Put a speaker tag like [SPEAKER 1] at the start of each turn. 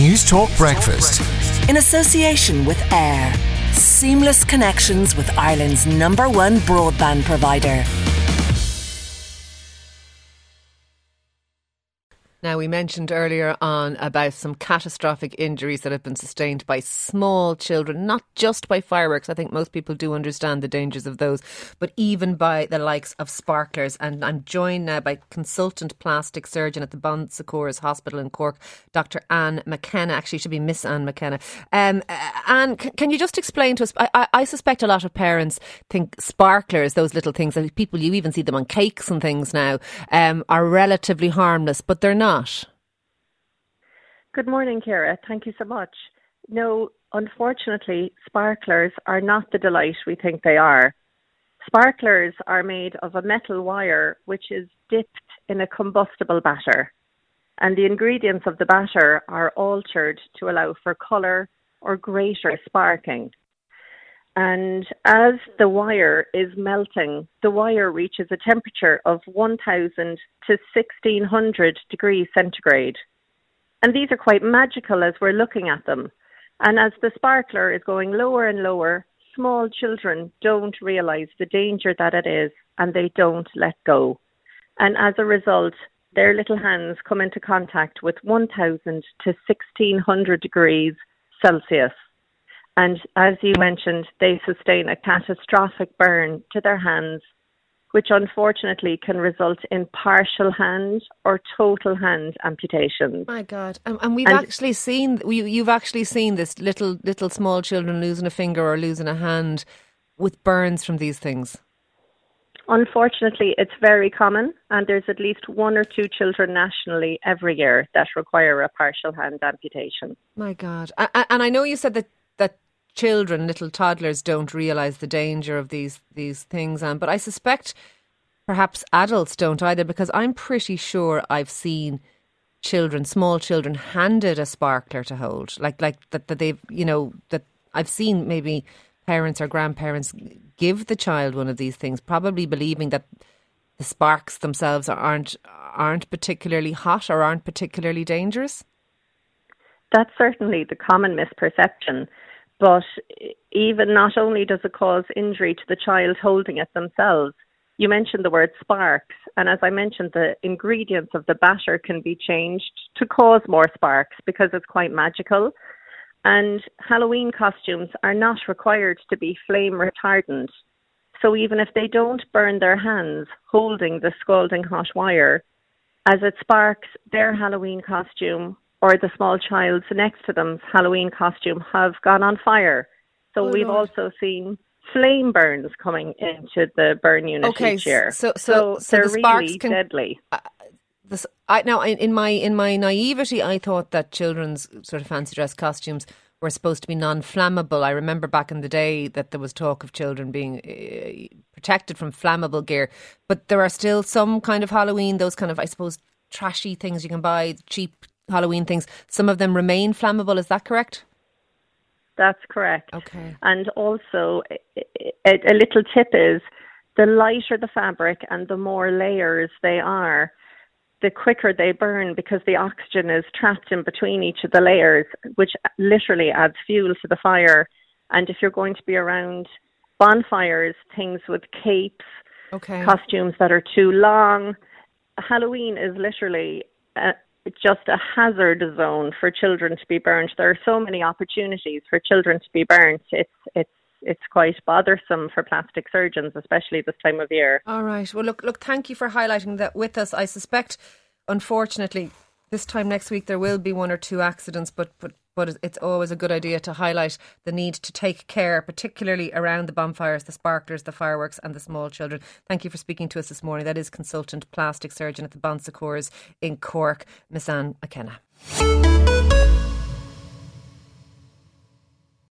[SPEAKER 1] News Talk Breakfast.
[SPEAKER 2] In association with AIR. Seamless connections with Ireland's #1 broadband provider.
[SPEAKER 3] Now, we mentioned earlier on about some catastrophic injuries that have been sustained by small children, not just by fireworks. I think most people do understand the dangers of those, but even by the likes of sparklers. And I'm joined now by consultant plastic surgeon at the Bon Secours Hospital in Cork, Dr. Anne McKenna. Actually, it should be Miss Anne McKenna. Anne, can you just explain to us? I suspect a lot of parents think sparklers, those little things, that people, you even see them on cakes and things now, are relatively harmless, but they're not.
[SPEAKER 4] Good morning, Ciara. Thank you so much. No, unfortunately, sparklers are not the delight we think they are. Sparklers are made of a metal wire which is dipped in a combustible batter, and the ingredients of the batter are altered to allow for colour or greater sparking. And as the wire is melting, the wire reaches a temperature of 1,000 to 1,600 degrees centigrade. And these are quite magical as we're looking at them. And as the sparkler is going lower and lower, small children don't realise the danger that it is, and they don't let go. And as a result, their little hands come into contact with 1,000 to 1,600 degrees Celsius. And as you mentioned, they sustain a catastrophic burn to their hands, which unfortunately can result in partial hand or total hand amputations.
[SPEAKER 3] My God. And we've actually seen, you've actually seen this little small children losing a finger or losing a hand with burns from these things.
[SPEAKER 4] Unfortunately, it's very common, and there's at least 1 or 2 children nationally every year that require a partial hand amputation.
[SPEAKER 3] My God. And I know you said that children, little toddlers, don't realise the danger of these things, but I suspect perhaps adults don't either, because I'm pretty sure I've seen children, small children, handed a sparkler to hold, like that they've, that I've seen maybe parents or grandparents give the child one of these things, probably believing that the sparks themselves aren't particularly hot or aren't particularly dangerous.
[SPEAKER 4] That's certainly the common misperception. But even not only does it cause injury to the child holding it themselves, you mentioned the word sparks. And as I mentioned, the ingredients of the batter can be changed to cause more sparks because it's quite magical. And Halloween costumes are not required to be flame retardant. So even if they don't burn their hands holding the scalding hot wire, as it sparks, their Halloween costume or the small child's next to them's Halloween costume have gone on fire. So we've also seen flame burns coming into the burn unit each year.
[SPEAKER 3] So
[SPEAKER 4] they're
[SPEAKER 3] the sparks
[SPEAKER 4] really deadly.
[SPEAKER 3] In my naivety, I thought that children's sort of fancy dress costumes were supposed to be non-flammable. I remember back in the day that there was talk of children being protected from flammable gear. But there are still some kind of Halloween, those kind of, I suppose, trashy things you can buy, cheap Halloween things. Some of them remain flammable. Is that correct?
[SPEAKER 4] That's correct.
[SPEAKER 3] Okay.
[SPEAKER 4] And also, a little tip is the lighter the fabric and the more layers they are, the quicker they burn, because the oxygen is trapped in between each of the layers, which literally adds fuel to the fire. And if you're going to be around bonfires, things with capes, costumes that are too long, Halloween is literally just a hazard zone for children to be burnt. There are so many opportunities for children to be burnt. It's quite bothersome for plastic surgeons, especially this time of year.
[SPEAKER 3] All right. Well, look, thank you for highlighting that with us. I suspect, unfortunately, this time next week there will be 1 or 2 accidents, but it's always a good idea to highlight the need to take care, particularly around the bonfires, the sparklers, the fireworks and the small children. Thank you for speaking to us this morning. That is consultant plastic surgeon at the Bon Secours in Cork, Miss Anne McKenna.